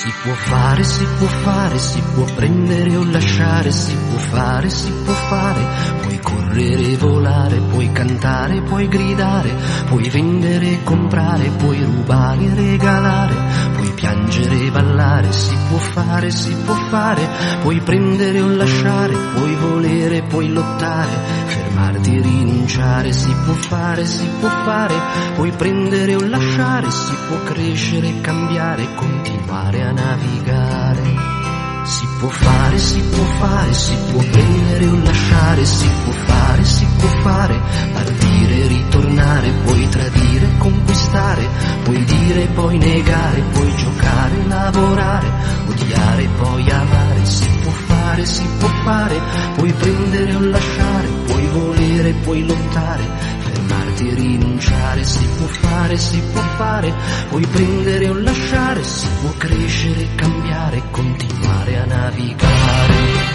Si può fare, si può fare, si può prendere o lasciare, si può fare, si può fare, puoi correre e volare, puoi cantare, puoi gridare, puoi vendere e comprare, puoi rubare e regalare, puoi piangere e ballare, si può fare, puoi prendere o lasciare, puoi volere, puoi lottare, fermarti e rinunciare, si può fare, puoi prendere o lasciare, si può crescere e cambiare, continuare a navigare. Si può fare, si può prendere o lasciare, si può fare, partire, ritornare, puoi tradire, conquistare, puoi dire, puoi negare, puoi giocare, lavorare, odiare, poi amare, si può fare, puoi prendere o lasciare, puoi volere, puoi lottare, fermarti e rinunciare, si può fare, puoi prendere o lasciare, si può crescere, cambiare, continuare a navigare.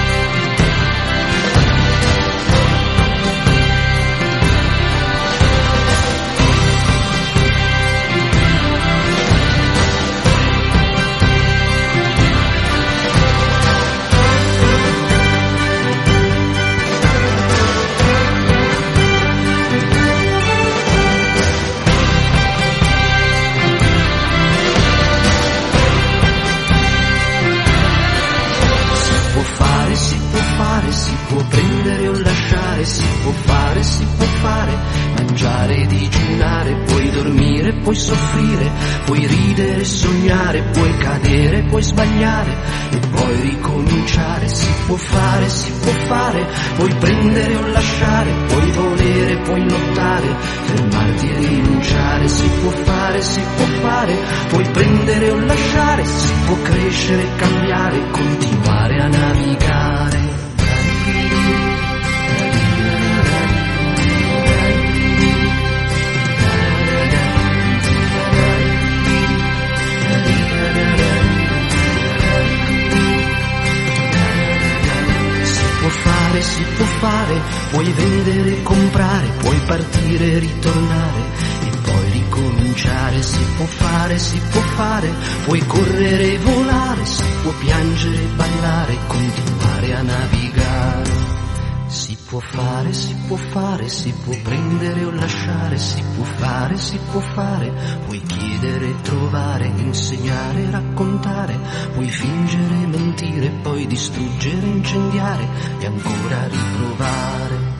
Si può prendere o lasciare, si può fare, mangiare, digiunare, puoi dormire, puoi soffrire, puoi ridere, sognare, puoi cadere, puoi sbagliare e poi ricominciare, si può fare, puoi prendere o lasciare, puoi volere, puoi lottare, fermarti e rinunciare, si può fare, puoi prendere o lasciare, si può crescere, cambiare, continuare a navigare. Si può fare, puoi vendere e comprare, puoi partire e ritornare e poi ricominciare, si può fare, puoi correre e volare, si può piangere e ballare, continuare a navigare. Si può fare, si può prendere o lasciare, si può fare, puoi chiedere e trovare, insegnare e raccontare, puoi fingere e mentire, poi distruggere, incendiare e ancora riprovare.